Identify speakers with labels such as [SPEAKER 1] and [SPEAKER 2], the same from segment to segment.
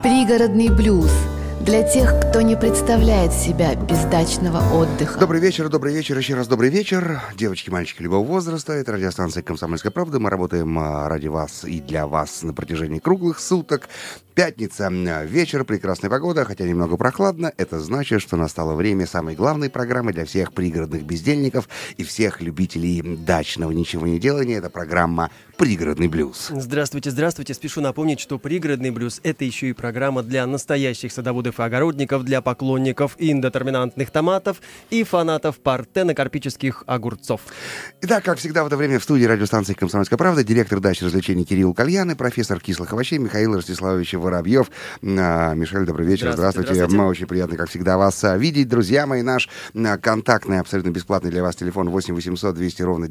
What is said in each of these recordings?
[SPEAKER 1] Пригородный блюз. Для тех, кто не представляет себя без дачного отдыха.
[SPEAKER 2] Добрый вечер, еще раз добрый вечер. Девочки, мальчики любого возраста. Это радиостанция «Комсомольская правда». Мы работаем ради вас и для вас на протяжении круглых суток. Пятница, вечер, прекрасная погода, хотя немного прохладно. Это значит, что настало время самой главной программы для всех пригородных бездельников и всех любителей дачного ничего не делания. Это программа «Пригородный блюз».
[SPEAKER 3] Здравствуйте, здравствуйте. Спешу напомнить, что «Пригородный блюз» — это еще и программа для настоящих садоводов и огородников, для поклонников индетерминантных томатов и фанатов партенокарпических огурцов.
[SPEAKER 2] Итак, как всегда в это время в студии радиостанции «Комсомольская правда» директор дачи развлечений Кирилл Кальян и профессор кислых овощей Михаил Ростиславович Воробьев. Мишель, добрый вечер. Здравствуйте. Мы очень приятно, как всегда, вас видеть. Друзья мои, наш контактный, абсолютно бесплатный для вас телефон 8 800 200 ровно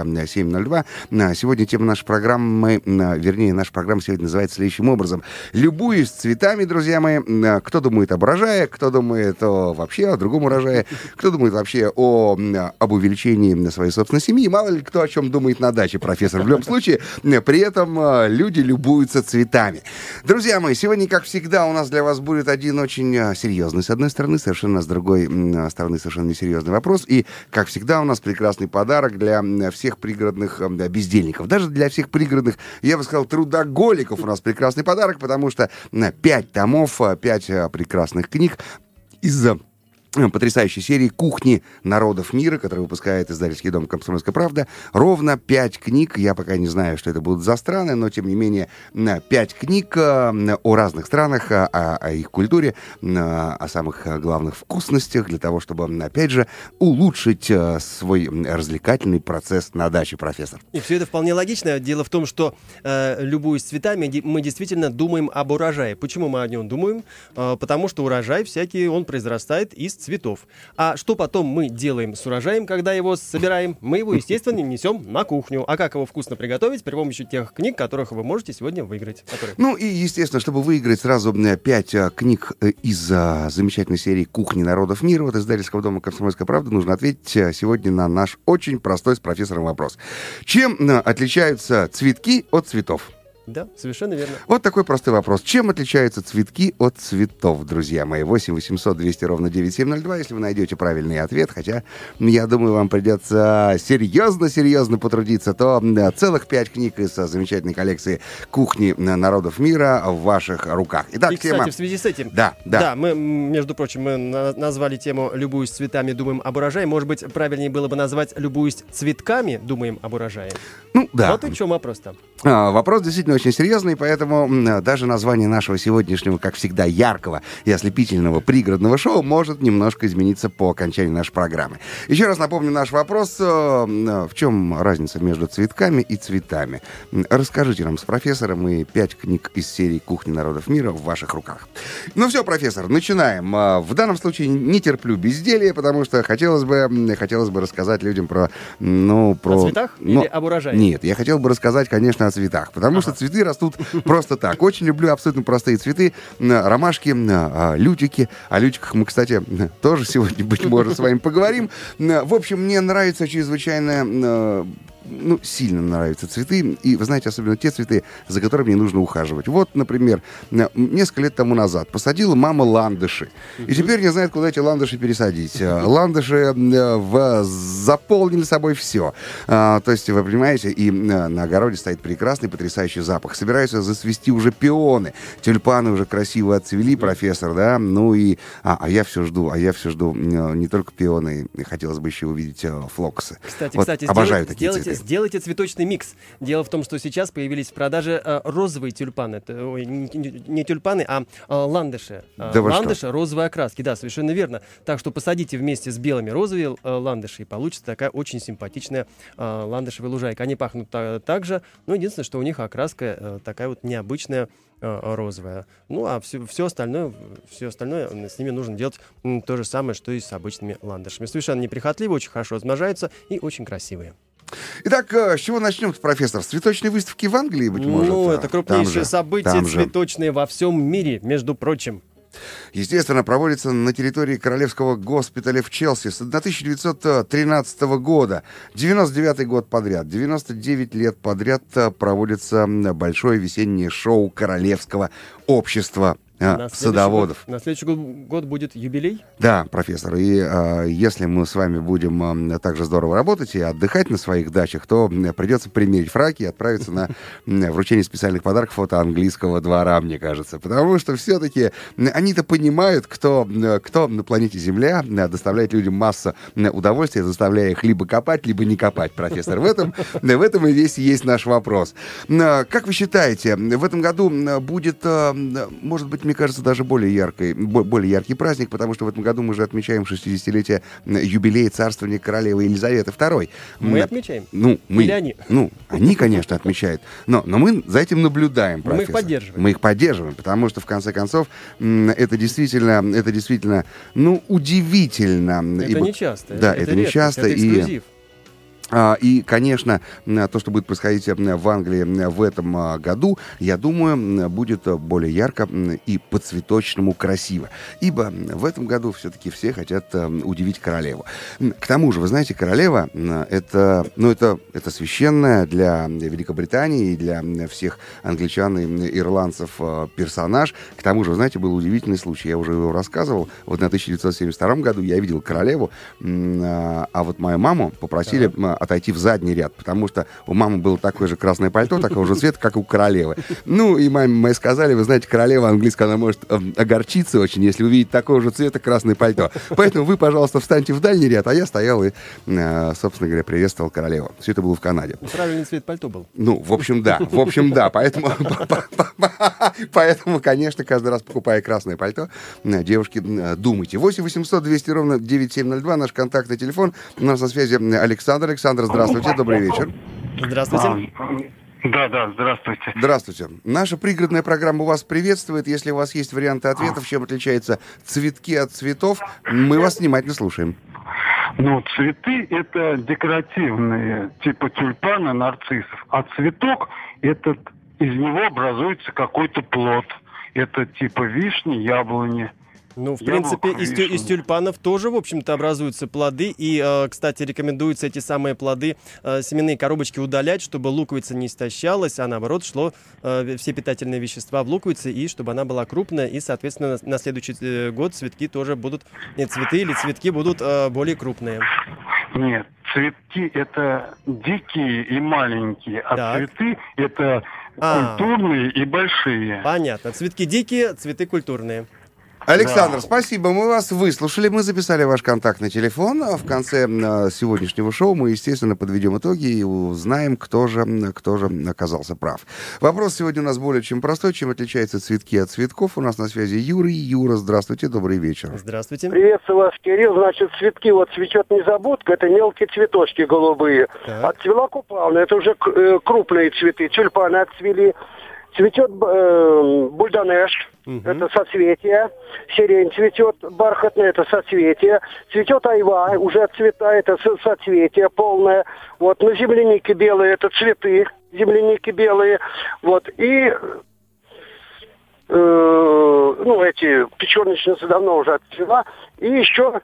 [SPEAKER 2] 9702. Сегодня тема нашей программы, наша программа сегодня называется следующим образом. Любуюсь цветами, друзья мои. Кто думает об урожае, кто думает вообще о другом урожае, кто думает вообще об увеличении своей собственной семьи. Мало ли кто о чем думает на даче, профессор. В любом случае, при этом люди любуются цветами. Друзья мои, сегодня, как всегда, у нас для вас будет один очень серьезный, с одной стороны, совершенно с другой стороны, совершенно несерьезный вопрос. И, как всегда, у нас прекрасный подарок для всех пригородных бездельников. Даже для всех пригородных, я бы сказал, трудоголиков у нас прекрасный подарок, потому что 5 томов, 5 прекрасных книг из потрясающей серии «Кухни народов мира», которую выпускает издательский дом «Комсомольская правда». Ровно 5 книг. Я пока не знаю, что это будут за страны, но, тем не менее, 5 книг о разных странах, о их культуре, о самых главных вкусностях, для того, чтобы, опять же, улучшить свой развлекательный процесс на даче, профессор.
[SPEAKER 3] И все это вполне логично. Дело в том, что, любуясь цветами, мы действительно думаем об урожае. Почему мы о нем думаем? Потому что урожай всякий, он произрастает из цветов. А что потом мы делаем с урожаем, когда его собираем? Мы его, естественно, несем на кухню. А как его вкусно приготовить? При помощи тех книг, которых вы можете сегодня выиграть.
[SPEAKER 2] Ну и, естественно, чтобы выиграть сразу 5 книг из замечательной серии «Кухни народов мира» от издательского дома «Комсомольская правда», нужно ответить сегодня на наш очень простой с профессором вопрос. Чем отличаются цветки от цветов?
[SPEAKER 3] Да, совершенно верно.
[SPEAKER 2] Вот такой простой вопрос. Чем отличаются цветки от цветов, друзья мои? 8 800 200 ровно 9702, если вы найдете правильный ответ, хотя, я думаю, вам придется серьезно потрудиться, то целых 5 книг из замечательной коллекции «Кухни народов мира» в ваших руках. Итак,
[SPEAKER 3] и, кстати, в связи с этим...
[SPEAKER 2] Да,
[SPEAKER 3] мы, между прочим, мы назвали тему «Любуюсь цветами, думаем об урожае». Может быть, правильнее было бы назвать «Любуюсь цветками, думаем об урожае».
[SPEAKER 2] Ну, да.
[SPEAKER 3] Вот и в чем вопрос-то.
[SPEAKER 2] Вопрос действительно очень серьезный, поэтому даже название нашего сегодняшнего, как всегда, яркого и ослепительного пригородного шоу может немножко измениться по окончании нашей программы. Еще раз напомню наш вопрос. В чем разница между цветками и цветами? Расскажите нам с профессором, и 5 книг из серии «Кухни народов мира» в ваших руках. Ну все, профессор, начинаем. В данном случае не терплю безделья, потому что хотелось бы рассказать людям про...
[SPEAKER 3] О цветах или об урожае?
[SPEAKER 2] Нет, я хотел бы рассказать, конечно, о цветах, потому что цветы растут просто так. Очень люблю абсолютно простые цветы, ромашки, лютики. О лютиках мы, кстати, тоже сегодня, быть может, с вами поговорим. В общем, мне нравится чрезвычайно... сильно нравятся цветы, и, вы знаете, особенно те цветы, за которыми не нужно ухаживать. Вот, например, несколько лет тому назад посадила мама ландыши, и теперь не знает, куда эти ландыши пересадить. Ландыши заполнили собой все. То есть, вы понимаете, и на огороде стоит прекрасный, потрясающий запах. Собираются засвести уже пионы. Тюльпаны уже красиво отцвели, профессор, да? Ну и... я все жду не только пионы, хотелось бы еще увидеть флоксы.
[SPEAKER 3] Кстати,
[SPEAKER 2] обожаю такие цветы.
[SPEAKER 3] Сделайте цветочный микс. Дело в том, что сейчас появились в продаже розовые тюльпаны. Не тюльпаны, а ландыши. Ландыши розовой окраски. Да, совершенно верно. Так что посадите вместе с белыми розовые ландыши, и получится такая очень симпатичная ландышевая лужайка. Они пахнут так же, но единственное, что у них окраска такая вот необычная, розовая. Ну, а все остальное с ними нужно делать то же самое, что и с обычными ландышами. Совершенно неприхотливые, очень хорошо размножаются и очень красивые.
[SPEAKER 2] Итак, с чего начнем, профессор? С цветочной выставки в Англии, быть может?
[SPEAKER 3] Это крупнейшее событие цветочное во всем мире, между прочим.
[SPEAKER 2] Естественно, проводится на территории Королевского госпиталя в Челси с 1913 года. 99 год подряд, 99 лет подряд проводится большое весеннее шоу Королевского общества садоводов.
[SPEAKER 3] На следующий год будет юбилей?
[SPEAKER 2] Да, профессор. И если мы с вами будем так же здорово работать и отдыхать на своих дачах, то придется примерить фраки и отправиться на вручение специальных подарков от английского двора, мне кажется. Потому что все-таки они-то понимают, кто на планете Земля доставляет людям массу удовольствия, заставляя их либо копать, либо не копать, профессор. В этом и весь есть наш вопрос. Как вы считаете, в этом году будет, может быть, мне кажется, даже более яркий праздник, потому что в этом году мы же отмечаем 60-летие юбилея царствования королевы Елизаветы II.
[SPEAKER 3] Мы отмечаем?
[SPEAKER 2] Или они? Они, конечно, отмечают. Но мы за этим наблюдаем, профессор.
[SPEAKER 3] Мы их поддерживаем.
[SPEAKER 2] Мы их поддерживаем, потому что, в конце концов, это действительно, удивительно.
[SPEAKER 3] Это нечасто.
[SPEAKER 2] Да, это нечасто.
[SPEAKER 3] Это эксклюзив.
[SPEAKER 2] И, конечно, то, что будет происходить в Англии в этом году, я думаю, будет более ярко и по-цветочному красиво. Ибо в этом году все-таки все хотят удивить королеву. К тому же, вы знаете, королева это священная для Великобритании и для всех англичан и ирландцев персонаж. К тому же, вы знаете, был удивительный случай. Я уже его рассказывал. Вот на 1972 году я видел королеву, а вот мою маму попросили отойти в задний ряд, потому что у мамы было такое же красное пальто, такого же цвета, как у королевы. И маме мои сказали, вы знаете, королева английская, она может огорчиться очень, если увидеть такого же цвета красное пальто. Поэтому вы, пожалуйста, встаньте в дальний ряд, а я стоял и, собственно говоря, приветствовал королеву. Все это было в Канаде.
[SPEAKER 3] Правильный цвет пальто был.
[SPEAKER 2] В общем, да. Поэтому, конечно, каждый раз, покупая красное пальто, девушки, думайте. 8 800 200 ровно 9702, наш контактный телефон. У нас на связи Александр. Александр, здравствуйте, добрый вечер.
[SPEAKER 3] Здравствуйте.
[SPEAKER 4] Да, здравствуйте.
[SPEAKER 2] Здравствуйте. Наша пригородная программа вас приветствует. Если у вас есть варианты ответов, чем отличаются цветки от цветов, мы вас внимательно слушаем.
[SPEAKER 4] Цветы — это декоративные, типа тюльпана, нарциссов. А цветок — из него образуется какой-то плод. Это типа вишни, яблони.
[SPEAKER 3] В принципе, из тюльпанов тоже, в общем-то, образуются плоды. И, кстати, рекомендуется эти самые плоды, семенные коробочки удалять, чтобы луковица не истощалась, а наоборот шло все питательные вещества в луковице, и чтобы она была крупная. И, соответственно, на следующий год цветки тоже будут, цветки будут более крупные.
[SPEAKER 4] Нет, цветки — это дикие и маленькие, а цветы — это культурные и большие.
[SPEAKER 3] Понятно. Цветки дикие, цветы культурные.
[SPEAKER 2] Александр, спасибо, мы вас выслушали, мы записали ваш контактный телефон. В конце сегодняшнего шоу мы, естественно, подведем итоги и узнаем, кто же оказался прав. Вопрос сегодня у нас более чем простой. Чем отличаются цветки от цветков? У нас на связи Юрий. Юра, здравствуйте, добрый вечер.
[SPEAKER 3] Здравствуйте.
[SPEAKER 5] Приветствую вас, Кирилл. Значит, цветки, цветет незабудка, это мелкие цветочки голубые. Отцвела купавна, это уже крупные цветы. Тюльпаны отцвели. Цветет бульдонеш, это соцветие. Сирень цветет бархатное, это соцветие. Цветет айва, уже отцветает, это соцветие полное. На землянике белые, это цветы, земляники белые. И эти печёночницы давно уже отцвела. И еще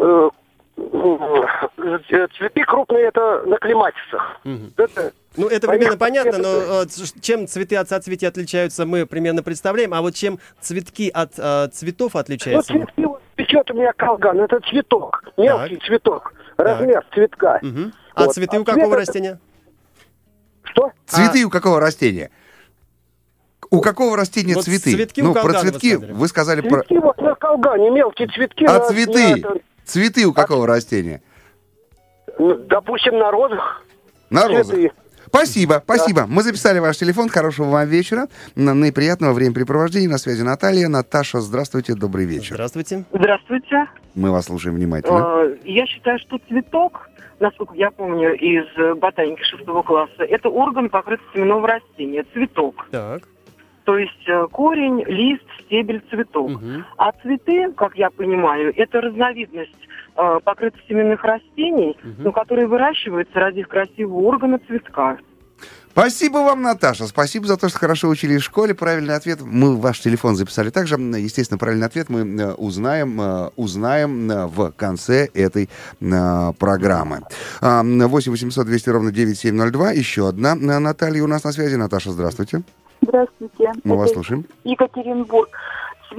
[SPEAKER 5] цветы крупные, это на клематисах.
[SPEAKER 3] Это примерно понятно, но чем цветы от соцветий отличаются, мы примерно представляем. А вот чем цветки от цветов отличаются?
[SPEAKER 5] Цветки, печет у меня колган, это цветок, мелкий цветок, размер цветка.
[SPEAKER 3] А цветы у какого растения?
[SPEAKER 5] Что?
[SPEAKER 2] Цветы у какого растения? У какого растения цветы?
[SPEAKER 3] Цветки у колгана,
[SPEAKER 2] про цветки вы сказали.
[SPEAKER 5] Цветки на колгане, мелкие цветки.
[SPEAKER 2] А цветы? Цветы у какого растения?
[SPEAKER 5] Допустим, на розах.
[SPEAKER 2] На розах. Спасибо. Мы записали ваш телефон. Хорошего вам вечера. И приятного времяпрепровождения. На связи Наталья. Наташа, здравствуйте, добрый вечер.
[SPEAKER 3] Здравствуйте.
[SPEAKER 6] Здравствуйте.
[SPEAKER 2] Мы вас слушаем внимательно.
[SPEAKER 6] Я считаю, что цветок, насколько я помню из ботаники 6 класса, это орган покрытия семенного растения, цветок.
[SPEAKER 3] Так.
[SPEAKER 6] То есть корень, лист, стебель, цветок. А цветы, как я понимаю, это разновидность покрытых семенных растений, которые выращиваются ради красивого органа цветка.
[SPEAKER 2] Спасибо вам, Наташа. Спасибо за то, что хорошо учились в школе. Правильный ответ. Мы ваш телефон записали также. Естественно, правильный ответ мы узнаем в конце этой программы. 8 800 200 ровно 9702. Еще одна Наталья у нас на связи. Наташа, здравствуйте.
[SPEAKER 7] Здравствуйте.
[SPEAKER 2] Мы вас слушаем.
[SPEAKER 7] Екатеринбург.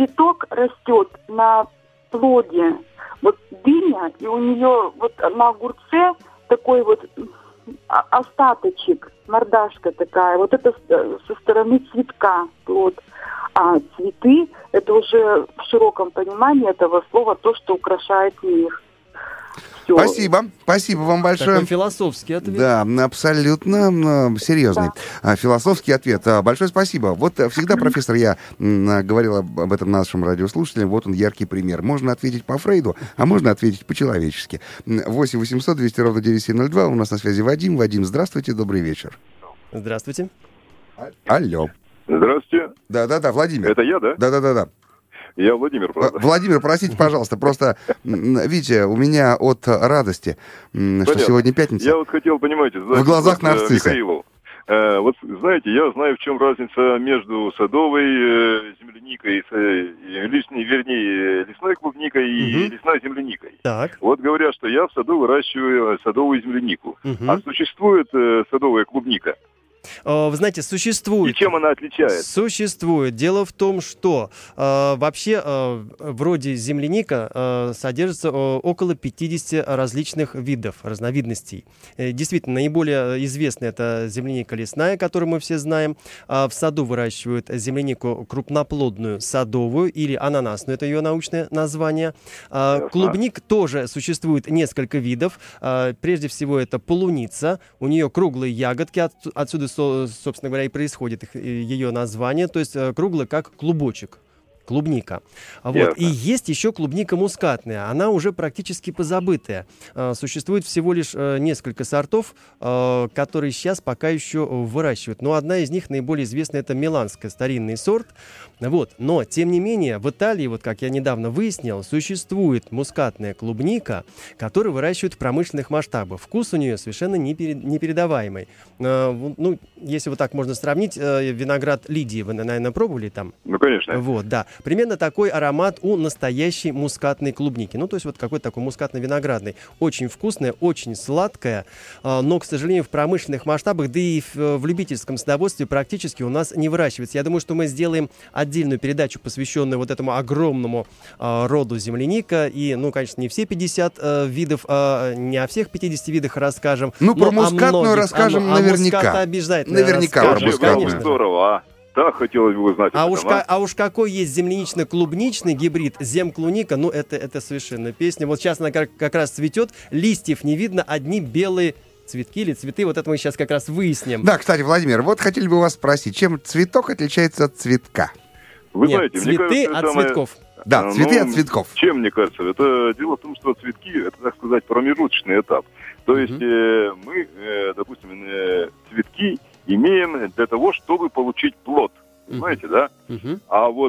[SPEAKER 7] на плоде. Вот дыня, и у нее вот на огурце такой вот остаточек, мордашка такая. Вот это со стороны цветка плод. А цветы – это уже в широком понимании этого слова то, что украшает мир. Все.
[SPEAKER 2] Спасибо вам большое.
[SPEAKER 3] Такой философский ответ.
[SPEAKER 2] Да, абсолютно серьезный философский ответ. Большое спасибо. Вот всегда, профессор, я говорил об этом нашим радиослушателям, вот он яркий пример. Можно ответить по Фрейду, а можно ответить по-человечески. 8 800 200 ровно 9702. У нас на связи Вадим. Вадим, здравствуйте, добрый вечер.
[SPEAKER 3] Здравствуйте.
[SPEAKER 2] Алло.
[SPEAKER 8] Здравствуйте.
[SPEAKER 2] Да, Владимир.
[SPEAKER 8] Это я, да?
[SPEAKER 2] Да.
[SPEAKER 8] Я Владимир, правда.
[SPEAKER 2] Владимир, простите, пожалуйста, просто, видите, у меня от радости, что сегодня пятница.
[SPEAKER 8] Я вот хотел, понимаете,
[SPEAKER 2] в глазах нарцисса.
[SPEAKER 8] Михаилу. Вот знаете, я знаю, в чем разница между садовой земляникой, лесной клубникой и лесной земляникой.
[SPEAKER 3] Так.
[SPEAKER 8] Вот говорят, что я в саду выращиваю садовую землянику. А существует садовая клубника?
[SPEAKER 3] Вы знаете, существует.
[SPEAKER 8] И чем она отличается?
[SPEAKER 3] Существует. Дело в том, что вообще вроде земляника содержится около 50 различных видов, разновидностей. Действительно, наиболее известная это земляника лесная, которую мы все знаем. В саду выращивают землянику крупноплодную садовую или ананасную, это ее научное название. Клубник тоже существует несколько видов. Прежде всего это полуница. У нее круглые ягодки, отсюда собственно говоря, и происходит ее название, то есть круглый как клубочек. Клубника. Вот. И есть еще клубника мускатная. Она уже практически позабытая. Существует всего лишь несколько сортов, которые сейчас пока еще выращивают. Но одна из них, наиболее известная, это миланская, старинный сорт. Вот. Но, тем не менее, в Италии, вот как я недавно выяснил, существует мускатная клубника, которую выращивают в промышленных масштабах. Вкус у нее совершенно непередаваемый. Ну, если вот так можно сравнить, виноград Лидии вы, наверное, пробовали там?
[SPEAKER 8] Ну, конечно.
[SPEAKER 3] Вот, да. Примерно такой аромат у настоящей мускатной клубники. Ну, то есть вот какой-то такой мускатно-виноградный. Очень вкусная, очень сладкая, но, к сожалению, в промышленных масштабах, да и в любительском садоводстве практически у нас не выращивается. Я думаю, что мы сделаем отдельную передачу, посвященную вот этому огромному роду земляника. И, ну, конечно, не все 50 видов, не о всех 50 видах расскажем.
[SPEAKER 2] Ну, про мускатную расскажем наверняка.
[SPEAKER 3] Мускат обязательно.
[SPEAKER 2] Наверняка про мускатную.
[SPEAKER 8] Здорово, да, хотелось бы узнать.
[SPEAKER 3] А уж какой есть землянично-клубничный гибрид земклуника, ну это совершенно песня. Вот сейчас она как раз цветет, листьев не видно, одни белые цветки или цветы. Вот это мы сейчас как раз выясним.
[SPEAKER 2] Да, кстати, Владимир, вот хотели бы вас спросить, чем цветок отличается от цветка?
[SPEAKER 8] Вы
[SPEAKER 3] Нет,
[SPEAKER 8] знаете,
[SPEAKER 3] цветы
[SPEAKER 8] мне кажется,
[SPEAKER 3] от цветков.
[SPEAKER 2] Да, цветы от цветков.
[SPEAKER 8] Чем, мне кажется? Это дело в том, что цветки, это, так сказать, промежуточный этап. То есть мы, допустим, цветки имеем для того, чтобы получить плод. Понимаете, да? А вот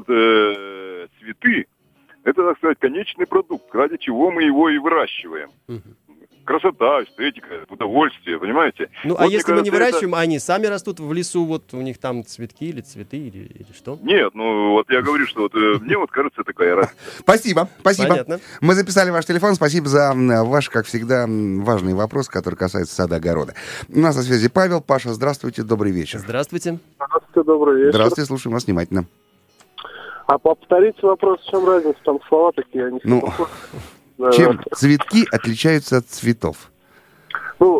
[SPEAKER 8] цветы, это, так сказать, конечный продукт, ради чего мы его и выращиваем. Красота, эстетика, удовольствие, понимаете?
[SPEAKER 3] Ну,
[SPEAKER 8] вот,
[SPEAKER 3] а если мы не выращиваем,
[SPEAKER 8] это...
[SPEAKER 3] они сами растут в лесу, вот у них там цветки или цветы или что?
[SPEAKER 8] Нет, ну вот я говорю, что вот, мне вот кажется такая разница.
[SPEAKER 2] Спасибо.
[SPEAKER 3] Понятно.
[SPEAKER 2] Мы записали ваш телефон. Спасибо за ваш, как всегда, важный вопрос, который касается сада-огорода. У нас на связи Павел. Паша, здравствуйте, добрый вечер.
[SPEAKER 3] Здравствуйте.
[SPEAKER 5] Здравствуйте, добрый вечер.
[SPEAKER 2] Здравствуйте, слушаем вас внимательно.
[SPEAKER 5] А повторите вопрос, в чем разница? Там слова такие, они
[SPEAKER 2] чем цветки отличаются от цветов?
[SPEAKER 5] Ну,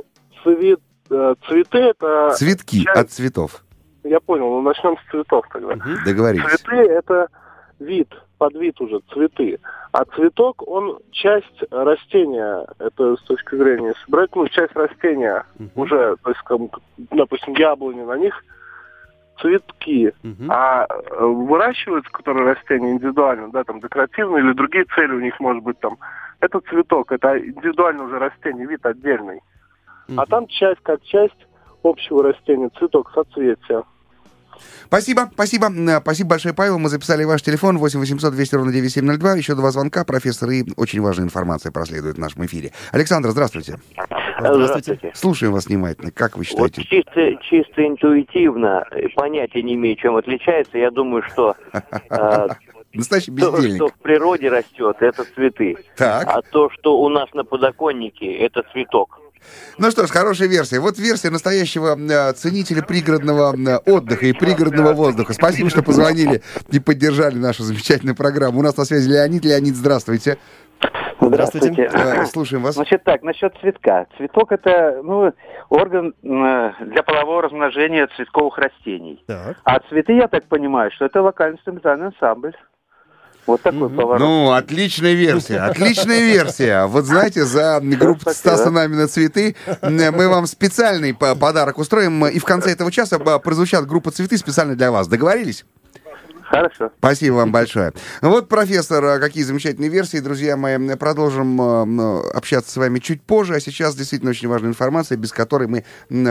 [SPEAKER 5] цветы это...
[SPEAKER 2] Цветки от цветов.
[SPEAKER 5] Я понял, ну начнем с цветов тогда.
[SPEAKER 2] Договорились.
[SPEAKER 5] Цветы это вид, подвид уже, цветы. А цветок, он часть растения, это с точки зрения собрать, ну, часть растения уже, то есть, допустим, яблони, на них цветки, а выращиваются, которые растения индивидуально, да, там декоративные или другие цели у них может быть там, это цветок, это индивидуальное уже растение, вид отдельный. А там часть, как часть общего растения, цветок, соцветия.
[SPEAKER 2] Спасибо большое, Павел. Мы записали ваш телефон 8 800 200 ровно 9702. Еще 2 звонка, профессор, и очень важная информация проследует в нашем эфире. Александр, здравствуйте.
[SPEAKER 9] Здравствуйте.
[SPEAKER 2] Слушаем вас внимательно. Как вы считаете?
[SPEAKER 9] Вот чисто интуитивно, понятия не имею, чем отличается. Я думаю, что
[SPEAKER 2] настоящий бездельник.
[SPEAKER 9] То, что в природе растет, это цветы.
[SPEAKER 2] Так.
[SPEAKER 9] А то, что у нас на подоконнике, это цветок.
[SPEAKER 2] Ну что ж, хорошая версия. Вот версия настоящего ценителя пригородного отдыха и пригородного воздуха. Спасибо, что позвонили и поддержали нашу замечательную программу. У нас на связи Леонид. Леонид, здравствуйте.
[SPEAKER 10] Здравствуйте.
[SPEAKER 2] Слушаем вас.
[SPEAKER 10] Значит так, насчет цветка. Цветок — это орган для полового размножения цветковых растений. Так. А цветы, я так понимаю, что это вокально-инструментальный ансамбль. Вот такой поворот.
[SPEAKER 2] Ну, отличная версия, отличная версия. Вот знаете, за группу Стаса Намина «Цветы» мы вам специальный подарок устроим. И в конце этого часа прозвучат группа «Цветы» специально для вас. Договорились?
[SPEAKER 10] Хорошо.
[SPEAKER 2] Спасибо вам большое. Вот, профессор, какие замечательные версии. Друзья мои, продолжим общаться с вами чуть позже. А сейчас действительно очень важная информация, без которой мы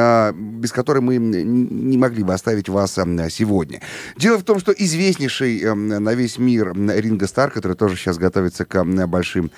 [SPEAKER 2] не могли бы оставить вас сегодня. Дело в том, что известнейший на весь мир Ринго Стар, который тоже сейчас готовится к большим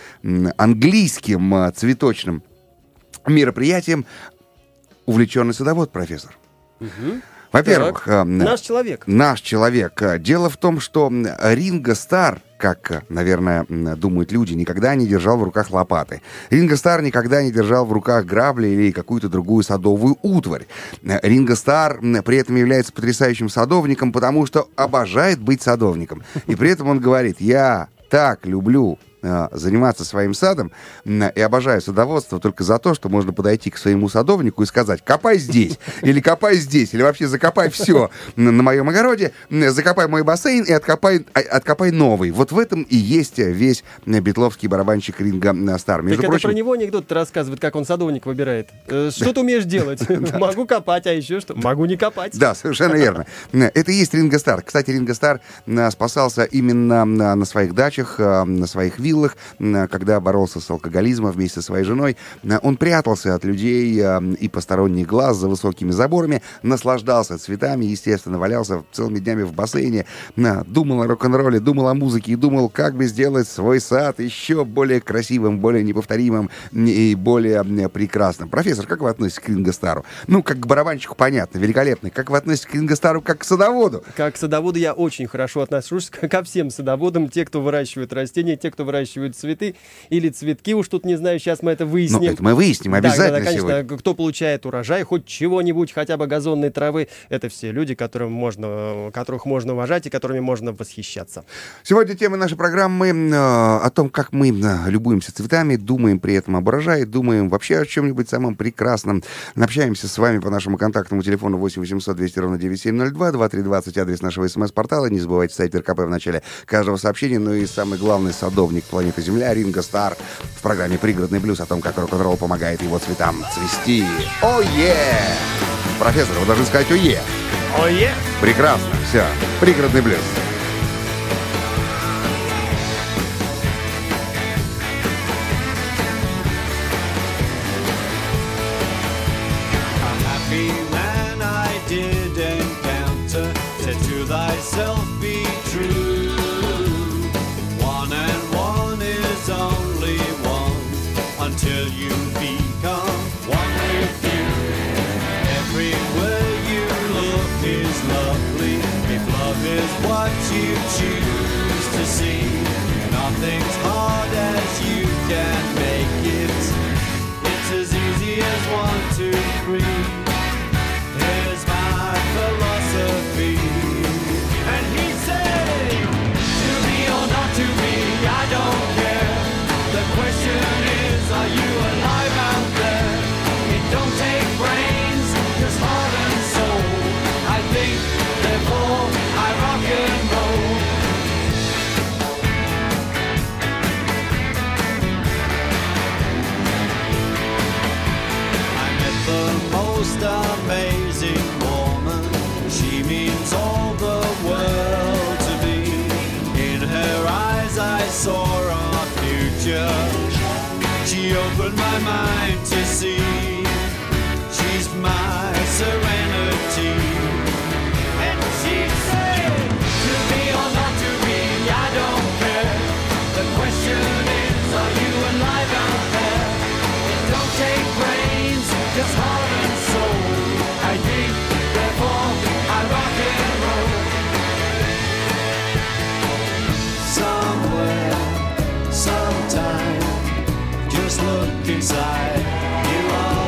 [SPEAKER 2] английским цветочным мероприятиям, увлеченный садовод, профессор.
[SPEAKER 3] Угу.
[SPEAKER 2] Во-первых,
[SPEAKER 3] наш человек.
[SPEAKER 2] Наш человек. Дело в том, что Ринго Стар, как, наверное, думают люди, никогда не держал в руках лопаты. Ринго Стар никогда не держал в руках грабли или какую-то другую садовую утварь. Ринго Стар при этом является потрясающим садовником, потому что обожает быть садовником. И при этом он говорит: я так люблю заниматься своим садом и обожаю садоводство только за то, что можно подойти к своему садовнику и сказать: копай здесь, или копай здесь, или вообще закопай все на моем огороде, закопай мой бассейн и откопай новый. Вот в этом и есть весь битловский барабанщик Ринго Стар.
[SPEAKER 3] Так это про него анекдот рассказывает, как он садовник выбирает. Что ты умеешь делать? Могу копать, а еще что? Могу не копать.
[SPEAKER 2] Да, совершенно верно. Это и есть Ринго Стар. Кстати, Ринго Стар спасался именно на своих дачах, на своих виллах, когда боролся с алкоголизмом вместе со своей женой. Он прятался от людей и посторонних глаз за высокими заборами, наслаждался цветами, естественно, валялся целыми днями в бассейне, думал о рок-н-ролле, думал о музыке и думал, как бы сделать свой сад еще более красивым, более неповторимым и более прекрасным. Профессор, как вы относитесь к Ринго Стару? Ну, как к барабанщику, понятно, великолепно. Как вы относитесь к Ринго Стару как к садоводу?
[SPEAKER 3] Как к садоводу я очень хорошо отношусь ко всем садоводам, те, кто выращивает растения, те, кто выращивают цветы или цветки, уж тут не знаю, сейчас мы это выясним.
[SPEAKER 2] Ну, это мы выясним обязательно.
[SPEAKER 3] Да, конечно,
[SPEAKER 2] сегодня.
[SPEAKER 3] Кто получает урожай, хоть чего-нибудь, хотя бы газонной травы, это все люди, которых можно уважать и которыми можно восхищаться.
[SPEAKER 2] Сегодня тема нашей программы о том, как мы любуемся цветами, думаем при этом об урожае, думаем вообще о чем-нибудь самом прекрасном. Общаемся с вами по нашему контактному телефону 8 800 200 ровно 9702, 2320 адрес нашего СМС-портала. Не забывайте ставить РКП в начале каждого сообщения. Ну и самый главный садовник планеты Земля Ринго Стар в программе «Пригородный блюз» о том, как рок-н-ролл помогает его цветам цвести. Ое! Профессор, вы должны сказать ое.
[SPEAKER 3] Ое!
[SPEAKER 2] Прекрасно. Все. «Пригородный блюз».
[SPEAKER 11] Until you become one with you. Everywhere you look is lovely. If love is what you choose to see, nothing's hard as you can make it. It's as easy as 1, 2, 3. Here's my philosophy. And he said, to be or not to be, I don't care. The question is, are you alive out there? It don't take brains, just heart and soul. I think, therefore, I rock and roll. I met the most amazing woman. She means all the world to me. In her eyes I saw our future. She opened my mind to see. She's my serenity. And she said, to be or not to be, I don't care. The question is, are you alive out there? It don't take brains, just heart and soul. I think, therefore, I rock and roll. Somewhere, sometime, just look inside. You are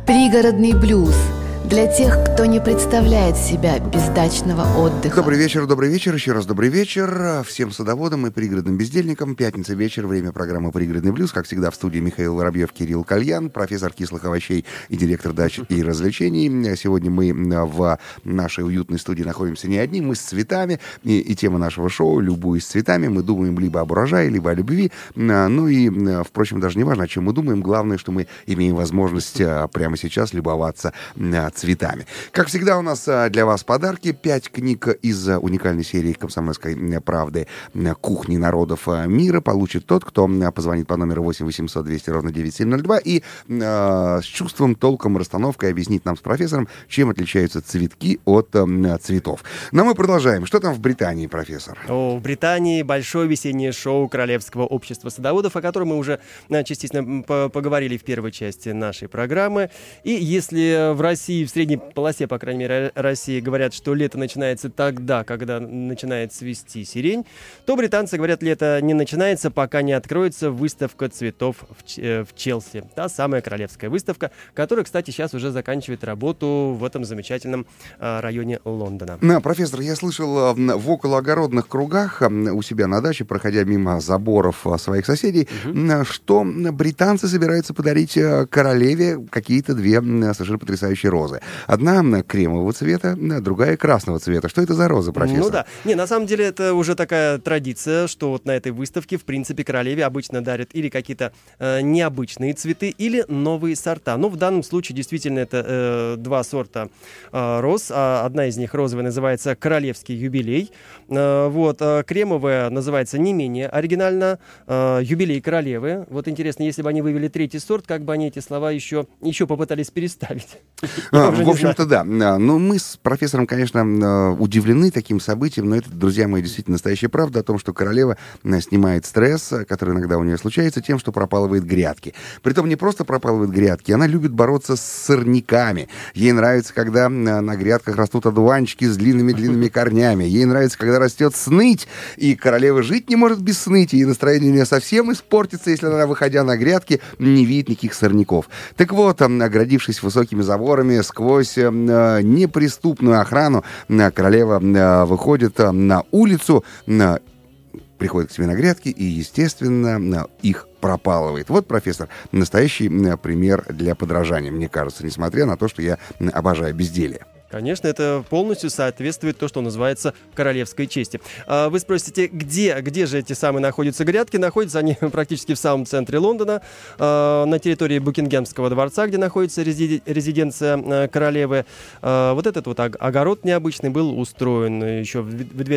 [SPEAKER 1] Пригородный блюз. Для тех, кто не представляет себя без дачного отдыха.
[SPEAKER 2] Добрый вечер, еще раз добрый вечер всем садоводам и пригородным бездельникам. Пятница вечер, время программы «Пригородный блюз». Как всегда, в студии Михаил Воробьев, Кирилл Кальян, профессор кислых овощей и директор дач и развлечений. Сегодня мы в нашей уютной студии находимся не одни, мы с цветами. И тема нашего шоу «Любуясь цветами». Мы думаем либо об урожае, либо о любви. Ну и, впрочем, даже не важно, о чем мы думаем. Главное, что мы имеем возможность прямо сейчас любоваться цветами. Как всегда, у нас для вас подарки. 5 книг из уникальной серии «Комсомольской правды» «Кухни народов мира» получит тот, кто позвонит по номеру 8 800 200 ровно 9702 и с чувством, толком, расстановкой объяснит нам с профессором, чем отличаются цветки от цветов. Но мы продолжаем. Что там в Британии, профессор?
[SPEAKER 3] В Британии большое весеннее шоу Королевского общества садоводов, о котором мы уже частично поговорили в первой части нашей программы. И если в России, в средней полосе, по крайней мере, России, говорят, что лето начинается тогда, когда начинает цвести сирень, то британцы говорят, лето не начинается, пока не откроется выставка цветов в Челси. Та самая королевская выставка, которая, кстати, сейчас уже заканчивает работу в этом замечательном районе Лондона.
[SPEAKER 2] Профессор, я слышал в околоогородных кругах у себя на даче, проходя мимо заборов своих соседей, что британцы собираются подарить королеве какие-то две совершенно потрясающие розы. Одна кремового цвета, другая красного цвета. Что это за розы, профессор?
[SPEAKER 3] Ну да. На самом деле это уже такая традиция, что вот на этой выставке, в принципе, королеве обычно дарят или какие-то необычные цветы, или новые сорта. Но в данном случае действительно это два сорта роз. Одна из них розовая называется «Королевский юбилей». Кремовая называется не менее оригинально «Юбилей королевы». Вот интересно, если бы они вывели третий сорт, как бы они эти слова еще попытались переставить.
[SPEAKER 2] В общем-то, да. Но мы с профессором, конечно, удивлены таким событием, но это, друзья мои, действительно настоящая правда о том, что королева снимает стресс, который иногда у нее случается, тем, что пропалывает грядки. Притом не просто пропалывает грядки, она любит бороться с сорняками. Ей нравится, когда на грядках растут одуванчики с длинными-длинными корнями. Ей нравится, когда растет сныть, и королева жить не может без сныти, и настроение у нее совсем испортится, если она, выходя на грядки, не видит никаких сорняков. Так вот, оградившись высокими заборами, сквозь неприступную охрану, королева выходит на улицу, приходит к себе на грядки и, естественно, их пропалывает. Вот, профессор, настоящий пример для подражания, мне кажется, несмотря на то, что я обожаю безделье.
[SPEAKER 3] Конечно, это полностью соответствует то, что называется королевской чести. Вы спросите, где же эти самые находятся грядки? Находятся они практически в самом центре Лондона, на территории Букингемского дворца, где находится резиденция королевы. Вот этот вот огород необычный был устроен еще в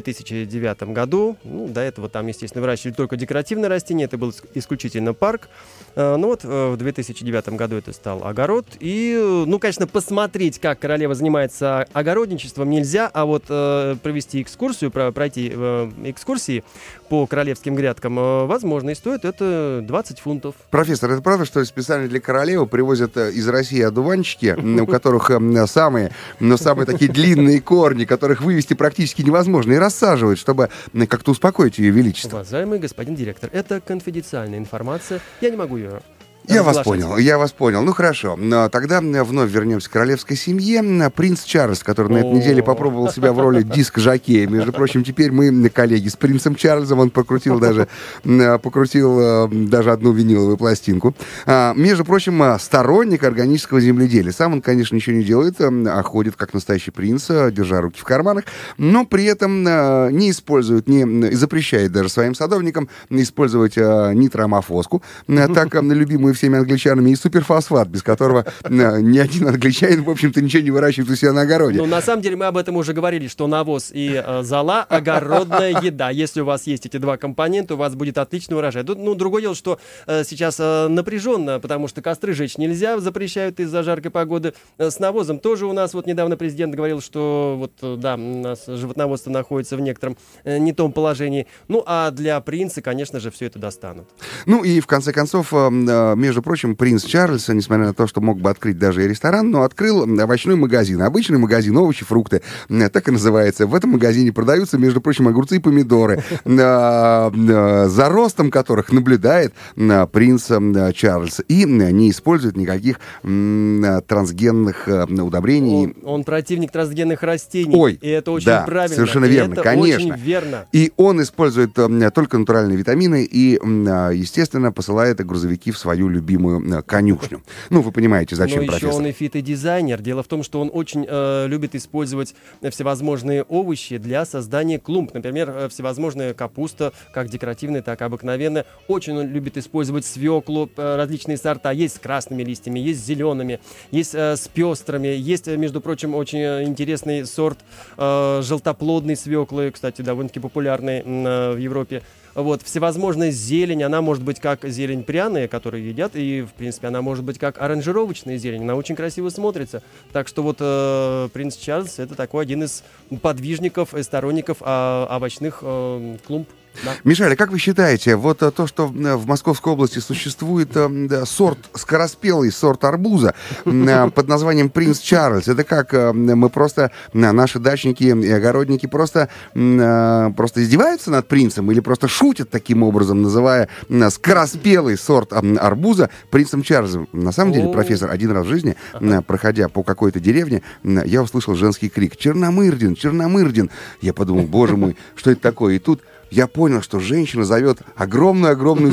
[SPEAKER 3] 2009 году. До этого там, естественно, выращивали только декоративные растения, это был исключительно парк. Но вот в 2009 году это стал огород. И, конечно, посмотреть, как королева занимается огородничеством нельзя, а вот провести экскурсию, пройти экскурсии по королевским грядкам возможно, и стоит это 20 фунтов.
[SPEAKER 2] Профессор, это правда, что специально для королевы привозят из России одуванчики, у которых самые такие длинные корни, которых вывести практически невозможно, и рассаживают, чтобы как-то успокоить ее величество?
[SPEAKER 3] Уважаемый господин директор, это конфиденциальная информация, я не могу ее...
[SPEAKER 2] Я вас понял. Ну, хорошо. Но тогда вновь вернемся к королевской семье. Принц Чарльз, который на этой неделе попробовал себя в роли диск-жокея. Между прочим, теперь мы коллеги с принцем Чарльзом. Он покрутил даже одну виниловую пластинку. Между прочим, сторонник органического земледелия. Сам он, конечно, ничего не делает, а ходит как настоящий принц, держа руки в карманах, но при этом не использует, не запрещает даже своим садовникам использовать нитроамофоску, так любимую всеми англичанами, и суперфосфат, без которого ни один англичанин, в общем-то, ничего не выращивает у себя на огороде.
[SPEAKER 3] На самом деле, мы об этом уже говорили, что навоз и зола — огородная еда. Если у вас есть эти два компонента, у вас будет отличный урожай. Другое дело, что сейчас напряженно, потому что костры жечь нельзя, запрещают из-за жаркой погоды. С навозом тоже у нас, недавно президент говорил, что у нас животноводство находится в некотором не том положении. А для принца, конечно же, все это достанут.
[SPEAKER 2] И в конце концов, между прочим, принц Чарльз, несмотря на то, что мог бы открыть даже и ресторан, но открыл овощной магазин. Обычный магазин, овощи, фрукты, так и называется. В этом магазине продаются, между прочим, огурцы и помидоры, за ростом которых наблюдает принц Чарльз. И не использует никаких трансгенных удобрений.
[SPEAKER 3] Он противник трансгенных растений.
[SPEAKER 2] Ой,
[SPEAKER 3] и это очень
[SPEAKER 2] да,
[SPEAKER 3] правильно.
[SPEAKER 2] Совершенно верно,
[SPEAKER 3] это
[SPEAKER 2] конечно.
[SPEAKER 3] Очень верно.
[SPEAKER 2] И он использует только натуральные витамины и, естественно, посылает грузовики в свою любимую конюшню. Ну, вы понимаете, зачем,
[SPEAKER 3] Но
[SPEAKER 2] профессор.
[SPEAKER 3] еще он и фитодизайнер. Дело в том, что он очень любит использовать всевозможные овощи для создания клумб. Например, всевозможная капуста, как декоративная, так и обыкновенная. Очень он любит использовать свеклу, различные сорта. Есть с красными листьями, есть с зелеными, есть с пестрыми. Есть, между прочим, очень интересный сорт желтоплодной свеклы, кстати, довольно-таки популярный в Европе. Вот, всевозможная зелень, она может быть как зелень пряная, которую едят, и, в принципе, она может быть как аранжировочная зелень, она очень красиво смотрится. Так что вот принц Чарльз — это такой один из подвижников и сторонников овощных клумб. Да.
[SPEAKER 2] Мишаля, как вы считаете, вот то, что в Московской области существует скороспелый сорт арбуза под названием «Принц Чарльз», это как мы просто, наши дачники и огородники просто издеваются над принцем или просто шутят таким образом, называя скороспелый сорт арбуза принцем Чарльзом? На самом деле, профессор, один раз в жизни, проходя по какой-то деревне, я услышал женский крик: «Черномырдин! Черномырдин!» Я подумал, боже мой, что это такое? И тут я понял, что женщина зовет огромную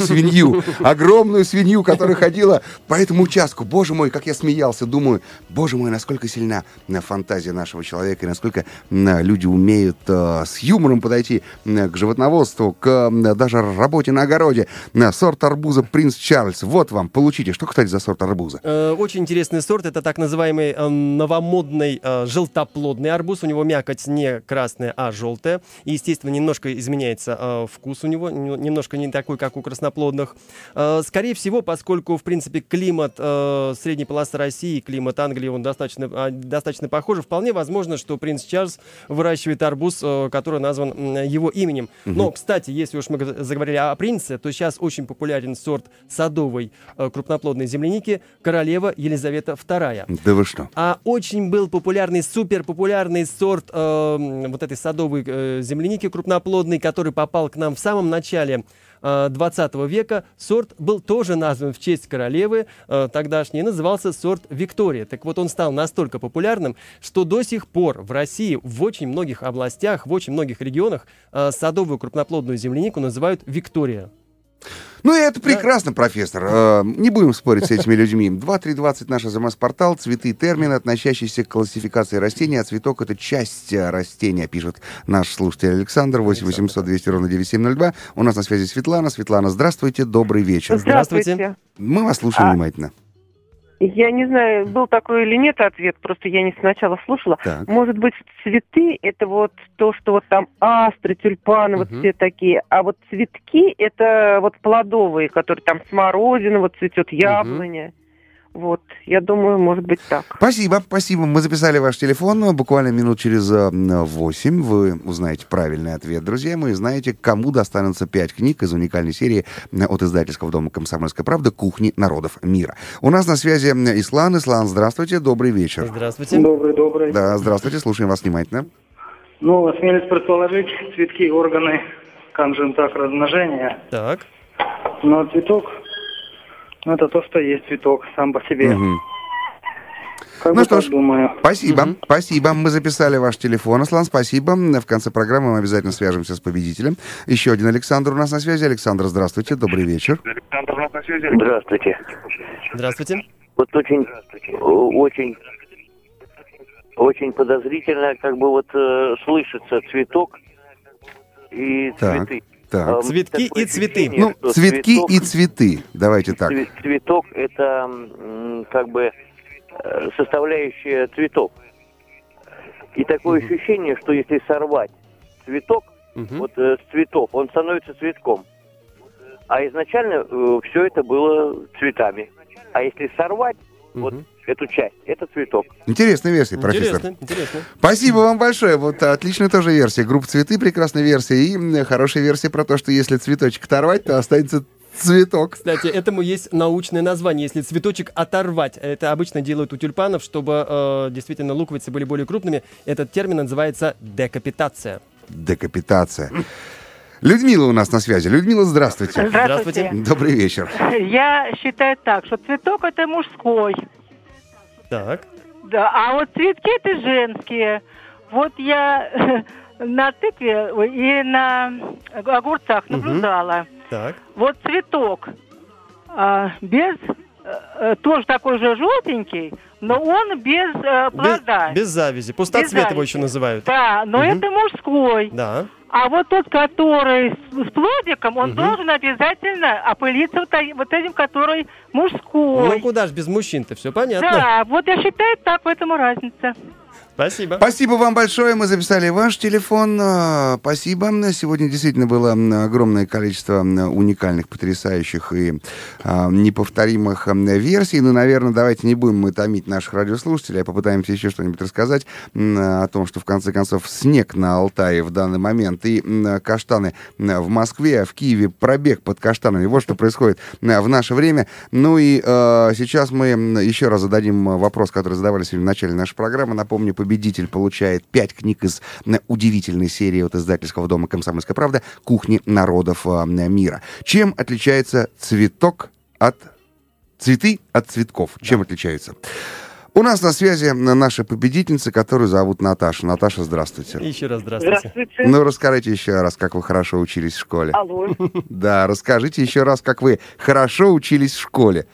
[SPEAKER 2] свинью, которая ходила по этому участку. Боже мой, как я смеялся, думаю, боже мой, насколько сильна фантазия нашего человека, и насколько люди умеют с юмором подойти к животноводству, к даже работе на огороде. Сорт арбуза «Принц Чарльз». Вот вам, получите. Что, кстати, за сорт арбуза?
[SPEAKER 3] Очень интересный сорт. Это так называемый новомодный желтоплодный арбуз. У него мякоть не красная, а желтая. И, естественно, немножко изменяется вкус у него, немножко не такой, как у красноплодных. Скорее всего, поскольку, в принципе, климат средней полосы России, климат Англии, он достаточно похож, вполне возможно, что принц Чарльз выращивает арбуз, который назван его именем. Но, кстати, если уж мы заговорили о принце, то сейчас очень популярен сорт садовой крупноплодной земляники «Королева Елизавета II».
[SPEAKER 2] Да вы что?
[SPEAKER 3] А очень был популярный, суперпопулярный сорт вот этой садовой земляники крупноплодной, который попал к нам в самом начале 20 века. Сорт был тоже назван в честь королевы тогдашней, назывался сорт Виктория. Так вот, он стал настолько популярным, что до сих пор в России в очень многих областях, в очень многих регионах садовую крупноплодную землянику называют Виктория.
[SPEAKER 2] Ну и это прекрасно, профессор. Не будем спорить с этими людьми. 2320 наш СМС-портал. Цветы — термин, относящийся к классификации растений, а цветок — это часть растения, пишет наш слушатель Александр. 8 800 200 ровно 9702. У нас на связи Светлана. Светлана, здравствуйте, добрый вечер.
[SPEAKER 6] Здравствуйте.
[SPEAKER 2] Мы вас слушаем внимательно.
[SPEAKER 6] Я не знаю, был такой или нет ответ, просто я не сначала слушала.
[SPEAKER 2] Так.
[SPEAKER 6] Может быть, цветы — это вот то, что вот там астры, тюльпаны, вот все такие, а вот цветки — это вот плодовые, которые там смородина, вот цветет яблоня. Вот, я думаю, может быть так.
[SPEAKER 2] Спасибо. Мы записали ваш телефон. Буквально минут через 8 вы узнаете правильный ответ, друзья мои. Знаете, кому достанутся 5 книг из уникальной серии от издательского дома «Комсомольская правда» «Кухни народов мира». У нас на связи Ислан. Ислан, здравствуйте, добрый вечер.
[SPEAKER 3] Здравствуйте.
[SPEAKER 12] Добрый.
[SPEAKER 2] Да, здравствуйте, слушаем вас внимательно.
[SPEAKER 12] Ну, осмелюсь предположить, цветки — органы, скажем так, размножения.
[SPEAKER 3] Так.
[SPEAKER 12] Но цветок... Ну, это то, что есть цветок сам по себе.
[SPEAKER 2] Ну что ж,
[SPEAKER 12] думаю.
[SPEAKER 2] Спасибо. Мы записали ваш телефон, Аслан, спасибо. В конце программы мы обязательно свяжемся с победителем. Еще один Александр у нас на связи. Александр, здравствуйте, добрый вечер.
[SPEAKER 9] Здравствуйте.
[SPEAKER 3] Здравствуйте.
[SPEAKER 9] Вот очень подозрительно, как бы вот слышится цветок и цветы.
[SPEAKER 2] Так.
[SPEAKER 3] Цветки и цветы.
[SPEAKER 2] Ну, цветки и цветы. Давайте так.
[SPEAKER 9] Цветок — это как бы составляющая цветов. И такое ощущение, что если сорвать цветок, вот с цветов, он становится цветком. А изначально все это было цветами. А если сорвать вот эту часть, это цветок.
[SPEAKER 2] Интересная версия, профессор.
[SPEAKER 3] Интересно.
[SPEAKER 2] Спасибо вам большое. Вот отличная тоже версия. Группа «Цветы» — прекрасная версия. И хорошая версия про то, что если цветочек оторвать, то останется Цветок.
[SPEAKER 3] Кстати, этому есть научное название. Если цветочек оторвать, это обычно делают у тюльпанов, чтобы действительно луковицы были более крупными. Этот термин называется декапитация.
[SPEAKER 2] Декапитация. Людмила у нас на связи. Людмила, здравствуйте.
[SPEAKER 13] Здравствуйте.
[SPEAKER 2] Добрый вечер.
[SPEAKER 13] Я считаю так, что цветок это мужской.
[SPEAKER 3] Так.
[SPEAKER 13] Да, а вот цветки это женские. Вот я на тыкве и на огурцах наблюдала.
[SPEAKER 3] Так.
[SPEAKER 13] Вот цветок без тоже такой же желтенький, но он без плода.
[SPEAKER 3] Без завязи. Пустоцвет его еще называют.
[SPEAKER 13] Да, но это мужской.
[SPEAKER 3] Да.
[SPEAKER 13] А вот тот, который с плодиком, он должен обязательно опылиться вот этим, который мужской.
[SPEAKER 3] Ну куда ж без мужчин-то, все понятно.
[SPEAKER 13] Да, вот я считаю, так в этом и разница.
[SPEAKER 3] Спасибо.
[SPEAKER 2] Спасибо вам большое. Мы записали ваш телефон. Спасибо. Сегодня действительно было огромное количество уникальных, потрясающих и неповторимых версий. Ну, наверное, давайте не будем мы томить наших радиослушателей, а попытаемся еще что-нибудь рассказать о том, что, в конце концов, снег на Алтае в данный момент и каштаны в Москве, в Киеве, пробег под каштанами. Вот что происходит в наше время. Ну и сейчас мы еще раз зададим вопрос, который задавали сегодня в начале нашей программы. Напомню, победитель получает 5 книг из удивительной серии от издательского дома «Комсомольская правда» «Кухни народов мира». Чем отличается цветы от цветков? Чем отличаются? У нас на связи наша победительница, которую зовут Наташа. Наташа, здравствуйте.
[SPEAKER 3] Еще раз здравствуйте.
[SPEAKER 14] Здравствуйте.
[SPEAKER 2] Ну, расскажите еще раз, как вы хорошо учились в школе.
[SPEAKER 14] Алло.
[SPEAKER 2] Да, расскажите еще раз, как вы хорошо учились в школе.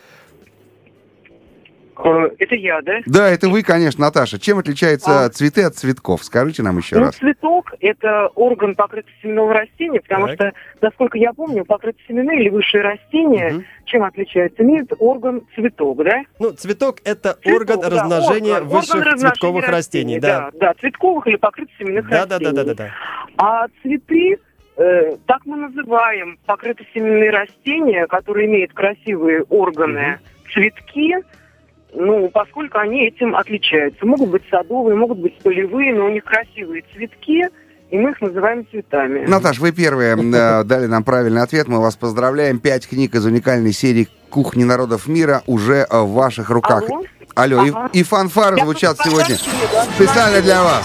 [SPEAKER 14] Это я, да?
[SPEAKER 2] Да, это вы, конечно, Наташа. Чем отличаются цветы от цветков? Скажите нам еще раз.
[SPEAKER 14] Цветок – это орган покрытосеменного растения, потому что, насколько я помню, покрытосеменные или высшие растения, чем отличаются? Имеют орган цветок, да?
[SPEAKER 3] Ну, цветок – это орган размножения высших цветковых растений.
[SPEAKER 14] Да, цветковых или покрытосеменных растений.
[SPEAKER 3] Да.
[SPEAKER 14] А цветы, так мы называем покрытосеменные растения, которые имеют красивые органы, цветки. Ну, поскольку они этим отличаются. Могут быть садовые, могут быть полевые, но у них красивые цветки, и мы их называем цветами.
[SPEAKER 2] Наташ, вы первые дали нам правильный ответ. Мы вас поздравляем. 5 книг из уникальной серии «Кухни народов мира» уже в ваших руках. Алло, ага. И фанфары звучат сегодня специально для вас.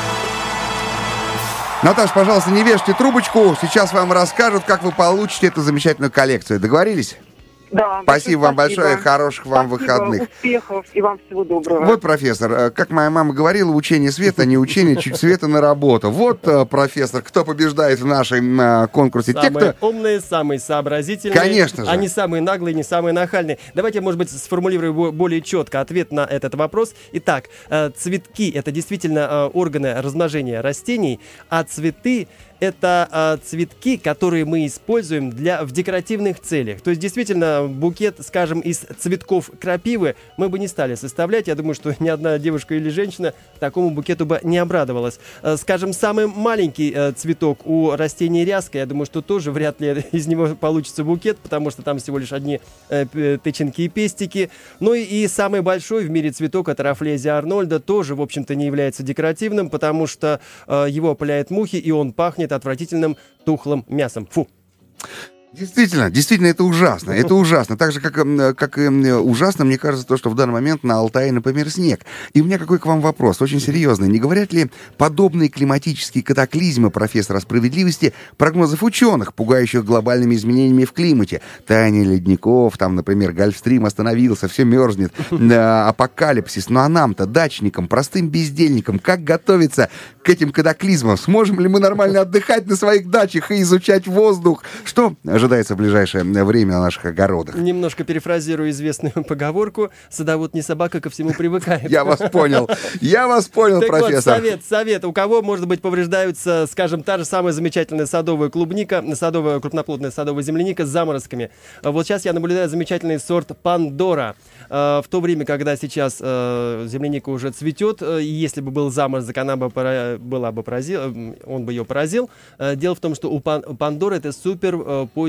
[SPEAKER 2] Наташ, пожалуйста, не вешайте трубочку. Сейчас вам расскажут, как вы получите эту замечательную коллекцию. Договорились?
[SPEAKER 14] Да,
[SPEAKER 2] спасибо вам большое, хороших вам выходных.
[SPEAKER 14] Успехов и вам всего доброго.
[SPEAKER 2] Вот, профессор, как моя мама говорила, учение света, не учение, чуть света на работу. Вот, профессор, кто побеждает в нашем конкурсе.
[SPEAKER 3] Самые умные, самые сообразительные.
[SPEAKER 2] Конечно же.
[SPEAKER 3] Они самые наглые, не самые нахальные. Давайте, может быть, сформулирую более четко ответ на этот вопрос. Итак, цветки – это действительно органы размножения растений, а цветы – это цветки, которые мы используем в декоративных целях. То есть, действительно, букет, скажем, из цветков крапивы мы бы не стали составлять. Я думаю, что ни одна девушка или женщина такому букету бы не обрадовалась. Скажем, самый маленький цветок у растения ряска, я думаю, что тоже вряд ли из него получится букет, потому что там всего лишь одни тычинки и пестики. Ну и самый большой в мире цветок, это Рафлезия Арнольда, тоже, в общем-то, не является декоративным, потому что его опыляют мухи, и он пахнет отвратительным тухлым мясом. Фу.
[SPEAKER 2] Действительно, это ужасно. Это ужасно. Так же, как и ужасно, мне кажется, то, что в данный момент на Алтае, например, снег. И у меня какой к вам вопрос, очень серьезный. Не говорят ли подобные климатические катаклизмы профессора справедливости прогнозов ученых, пугающих глобальными изменениями в климате? Таяние ледников, там, например, Гольфстрим остановился, все мерзнет, апокалипсис. Ну а нам-то, дачникам, простым бездельникам, как готовиться к этим катаклизмам? Сможем ли мы нормально отдыхать на своих дачах и изучать воздух? Что ожидается в ближайшее время на наших огородах?
[SPEAKER 3] Немножко перефразирую известную поговорку: садовод не собака, ко всему привыкает.
[SPEAKER 2] Я вас понял, профессор.
[SPEAKER 3] Вот, совет. У кого, может быть, повреждаются, скажем, та же самая замечательная садовая клубника, крупноплодная садовая земляника с заморозками. Вот сейчас я наблюдаю замечательный сорт Пандора. В то время, когда сейчас земляника уже цветет, и если бы был заморозок, он бы ее поразил. Дело в том, что у Пандоры это супер поздний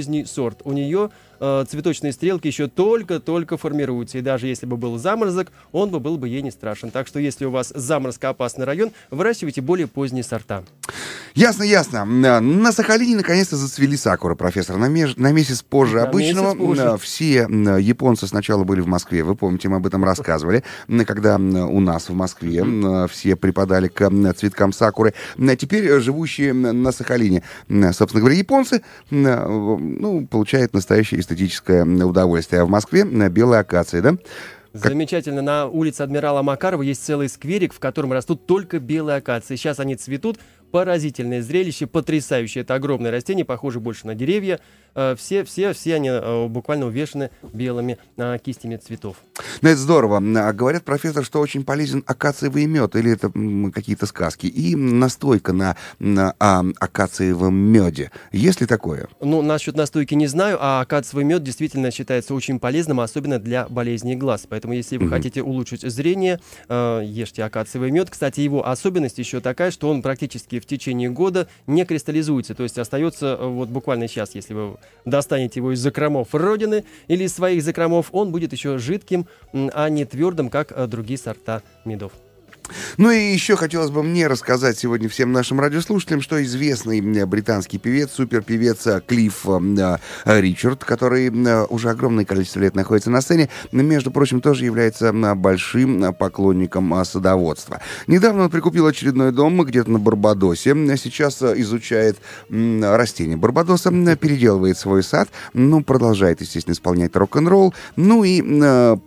[SPEAKER 3] поздний сорт. У нее цветочные стрелки еще только-только формируются. И даже если бы был заморозок, он был бы ей не страшен. Так что если у вас заморозкоопасный район, выращивайте более поздние сорта.
[SPEAKER 2] Ясно, ясно. На Сахалине наконец-то зацвели сакуры, профессор. На месяц позже обычного.
[SPEAKER 3] Месяц позже.
[SPEAKER 2] Все японцы сначала были в Москве. Вы помните, мы об этом рассказывали. Когда у нас в Москве все припадали к цветкам сакуры. Теперь живущие на Сахалине, собственно говоря, японцы, получают настоящее эстетическое удовольствие. А в Москве белые акации, да?
[SPEAKER 3] Замечательно. На улице Адмирала Макарова есть целый скверик, в котором растут только белые акации. Сейчас они цветут. Поразительное зрелище, потрясающее. Это огромное растение, похоже больше на деревья. Все они буквально увешаны белыми кистями цветов.
[SPEAKER 2] Ну, это здорово. Говорят, профессор, что очень полезен акациевый мед, или это какие-то сказки, и настойка на акациевом меде. Есть ли такое?
[SPEAKER 3] Ну, насчет настойки не знаю, а акациевый мед действительно считается очень полезным, особенно для болезней глаз. Поэтому, если вы хотите улучшить зрение, ешьте акациевый мед. Кстати, его особенность еще такая, что он практически в течение года не кристаллизуется, то есть остается вот буквально сейчас, если вы достанете его из закромов родины или из своих закромов, он будет еще жидким, а не твердым, как другие сорта медов.
[SPEAKER 2] Ну и еще хотелось бы мне рассказать сегодня всем нашим радиослушателям, что известный британский певец, суперпевец Клифф Ричард, который уже огромное количество лет находится на сцене, между прочим, тоже является большим поклонником садоводства. Недавно он прикупил очередной дом где-то на Барбадосе, сейчас изучает растения Барбадоса, переделывает свой сад, продолжает, естественно, исполнять рок-н-ролл, и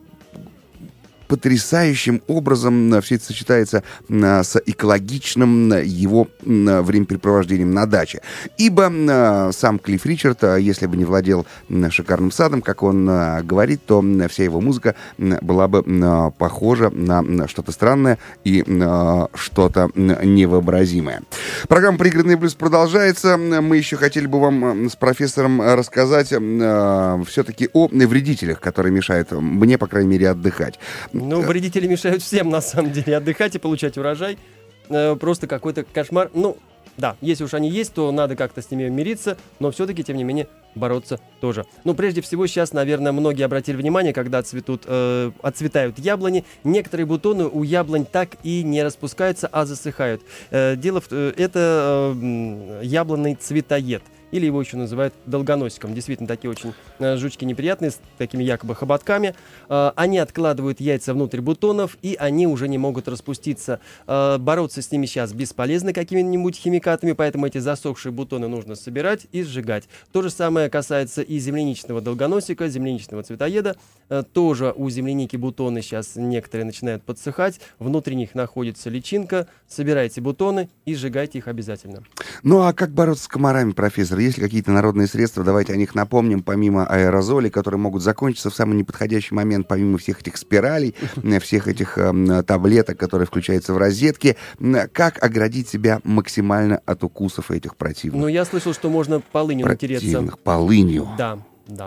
[SPEAKER 2] потрясающим образом все это сочетается с экологичным его времяпрепровождением на даче. Ибо сам Клифф Ричард, если бы не владел шикарным садом, как он говорит, то вся его музыка была бы похожа на что-то странное и что-то невообразимое. Программа «Пригородный блюз» продолжается. Мы еще хотели бы вам с профессором рассказать все-таки о вредителях, которые мешают мне, по крайней мере, отдыхать.
[SPEAKER 3] Ну, вредители мешают всем, на самом деле, отдыхать и получать урожай. Просто какой-то кошмар. Ну, да, если уж они есть, то надо как-то с ними мириться, но все-таки, тем не менее, бороться тоже. Ну, прежде всего, сейчас, наверное, многие обратили внимание, когда отцветают яблони, некоторые бутоны у яблонь так и не распускаются, а засыхают. Дело в том, это яблонный цветоед. Или его еще называют долгоносиком. Действительно, такие очень жучки неприятные, с такими якобы хоботками. Они откладывают яйца внутрь бутонов, и они уже не могут распуститься. Бороться с ними сейчас бесполезно какими-нибудь химикатами, поэтому эти засохшие бутоны нужно собирать и сжигать. То же самое касается и земляничного долгоносика, земляничного цветоеда. Тоже у земляники бутоны сейчас некоторые начинают подсыхать. Внутри них находится личинка. Собирайте бутоны и сжигайте их обязательно.
[SPEAKER 2] Ну а как бороться с комарами, профессор? Есть ли какие-то народные средства? Давайте о них напомним, помимо аэрозолей, которые могут закончиться в самый неподходящий момент, помимо всех этих спиралей, всех этих таблеток, которые включаются в розетки. Как оградить себя максимально от укусов этих противных?
[SPEAKER 3] Ну, я слышал, что можно полынью натереться.
[SPEAKER 2] Полынью?
[SPEAKER 3] Да.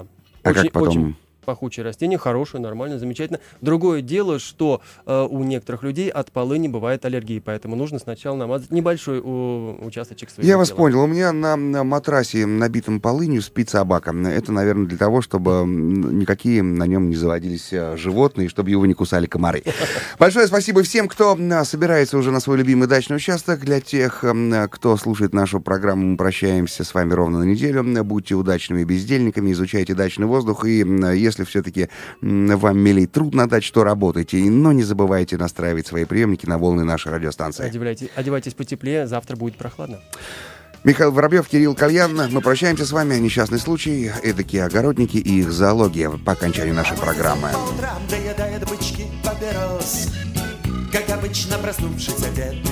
[SPEAKER 2] А как потом?
[SPEAKER 3] Очень пахучее растение, хорошее, нормально, замечательно. Другое дело, что у некоторых людей от полыни бывает аллергия, поэтому нужно сначала намазать небольшой участочек своего
[SPEAKER 2] тела. Я вас
[SPEAKER 3] тела.
[SPEAKER 2] понял. У меня на матрасе, набитом полынью, спит собака. Это, наверное, для того, чтобы никакие на нем не заводились животные, чтобы его не кусали комары. Большое спасибо всем, кто собирается уже на свой любимый дачный участок. Для тех, кто слушает нашу программу, мы прощаемся с вами ровно на неделю. Будьте удачными бездельниками, изучайте дачный воздух, и если все-таки вам милей труд на даче, то работайте. Но не забывайте настраивать свои приемники на волны нашей радиостанции.
[SPEAKER 3] Одевайтесь потеплее, завтра будет прохладно.
[SPEAKER 2] Михаил Воробьев, Кирилл Кальян. Мы прощаемся с вами. Несчастный случай, эдакие огородники и их зоология по окончанию нашей программы.
[SPEAKER 11] По утрам доедает бычки папирос, как обычно проснувшись одетый.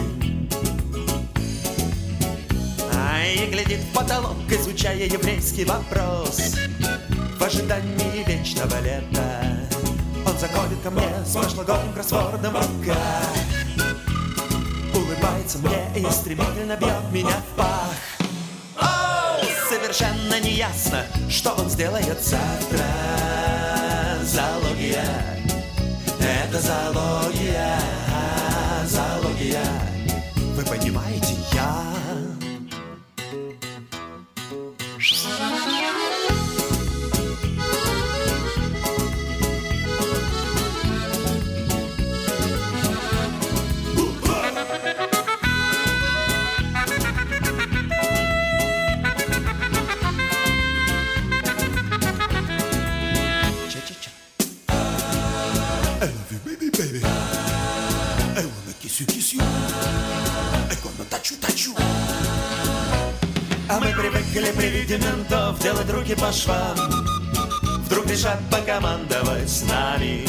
[SPEAKER 11] И глядит в потолок, изучая еврейский вопрос. В ожидании вечного лета он заходит ко мне с прошлогодним кроссвордом в руках. Улыбается мне и стремительно бьет меня в пах. О, совершенно неясно, что он сделает завтра. Зоология, это зоология, зоология. Вы понимаете, я Или при виде ментов делать руки по швам, вдруг решат покомандовать с нами.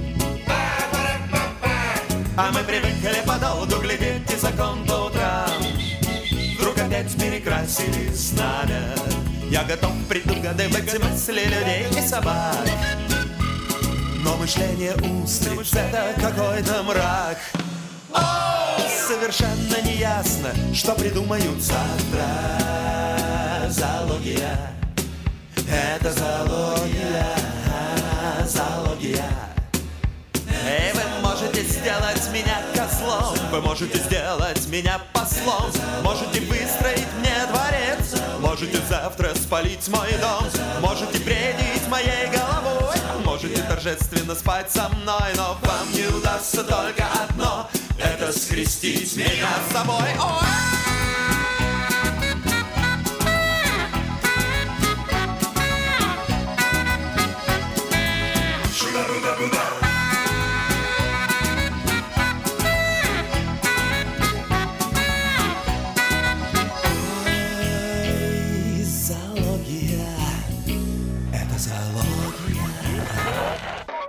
[SPEAKER 11] А мы привыкли подолгу глядеть и закон по утрам, вдруг опять перекрасили знамя. Я готов предугадывать мысли людей и собак, но мышление устриц — это какой-то мрак. О, совершенно неясно, что придумают завтра. Зоология — это зоология, зоология. Эй, вы можете сделать меня козлом, вы можете сделать меня послом, можете выстроить мне дворец, можете завтра спалить мой дом, можете бредить моей головой, можете торжественно спать со мной, но вам не удастся только одно — это скрестить меня с собой. Ой! Зоология